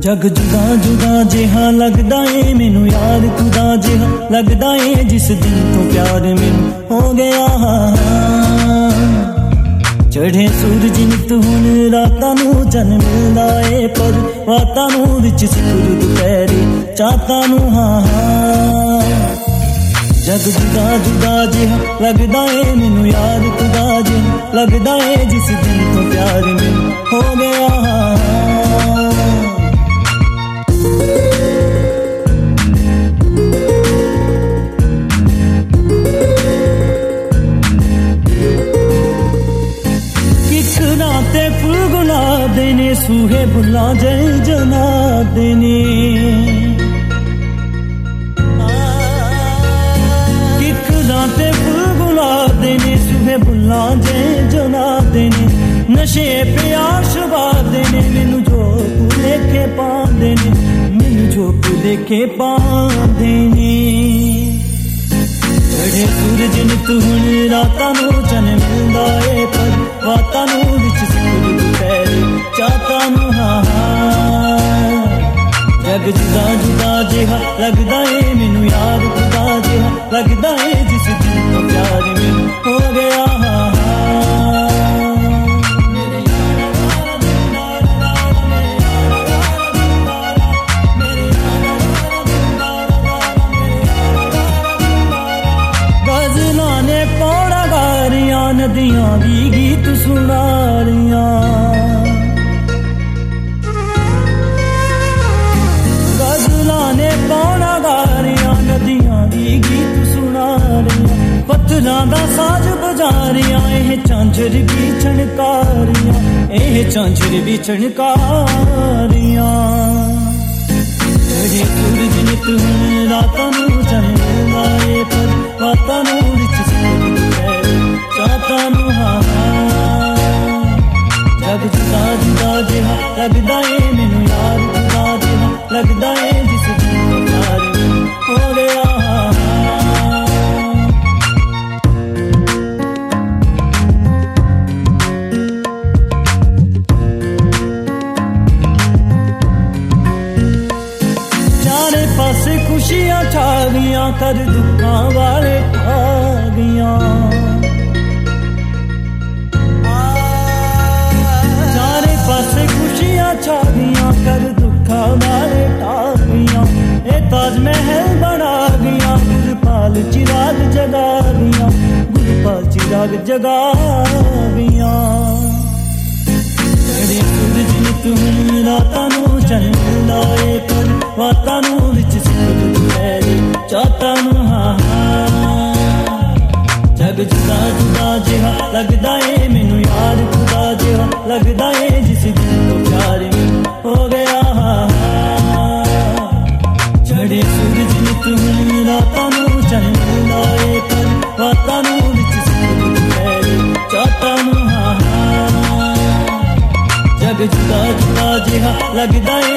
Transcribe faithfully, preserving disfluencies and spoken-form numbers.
जग जुदा जुदा जिहा लगदा ए मैनू यार खुदा जिहा लगदा ए जिस दिन तो प्यार मैनू हो गया। चढ़े सूरज नित हुण रातां नू जन्म मिलदा ए पर रातां नू विच सुर दुपहरे चाहतां नू हाँ हाँ। जग जुदा जुदा जिहा लगदा ए मैनू यार खुदा जिहा लगदा ए जिस दिन तो प्यार मैनू हो गया। फुल गुलाब ने सूहे बुला जय जना देने किकराते फुल गुलाब ने सूहे बुला जय जना देने नशे पे आशवाद देने मैनू जो लेके पा देने मैनू जो लेके पा देने। चढ़े सूरज नित हुण रातां नू जन्म मिलदा ए पर रातां नू विच सुर दुपहरे चाहतां नू हाँ हाँ। जग जुदा जुदा जिहा लगदा ए मैनू यार खुदा जिहा लगदा ए जिस दिन तो प्यार मैनू हो गया हाँ हाँ। नदियां भी गीत सुना रियां गजलां ने पौड़ा गा रियां नदियां भी गीत सुना रियां पत्थरां दा साज बजा रियां एह झांझर भी छणका रियां एह झांझर भी छणका रियां। चढ़े सूरज नित हुण रातां नू जन्म मिलदा ए पर रातां नू विच सुर दुपहरे चाहतां नू हाँ हाँ। जग जुदा जुदा जिहा लगदा ए मैनू यार खुदा जिहा लगदा ए जिस दिन तो प्यार मैनू हो गया हाँ हाँ। चारे पासे खुशियां छा गईयां कर दुखां वाले आ गईयां खुशियां छा गईयां कर दुखा वाले टाल गईयां ए ताज महल बना गईयां गुरपाल चिराग जगा गईयां गुरपाल चिराग जगा गईयां। चढ़े सूरज नित हुण रातां नू जन्म मिलदा ए पर रातां नू विच सुर दुपहरे चाहतां नू हाँ हाँ। जग जुदा जुदा जिहा लगदा ए मैनू यार खुदा जिहा लगदा ए जिस दिन तो प्यार मैनू हो गया हाँ हाँ। चढ़े सूरज नित हुण रातां नू जन्म मिलदा ए पर रातां नू विच सुर दुपहरे चाहतां नू हाँ हाँ। जग जुदा जुदा जिहा लगदा ए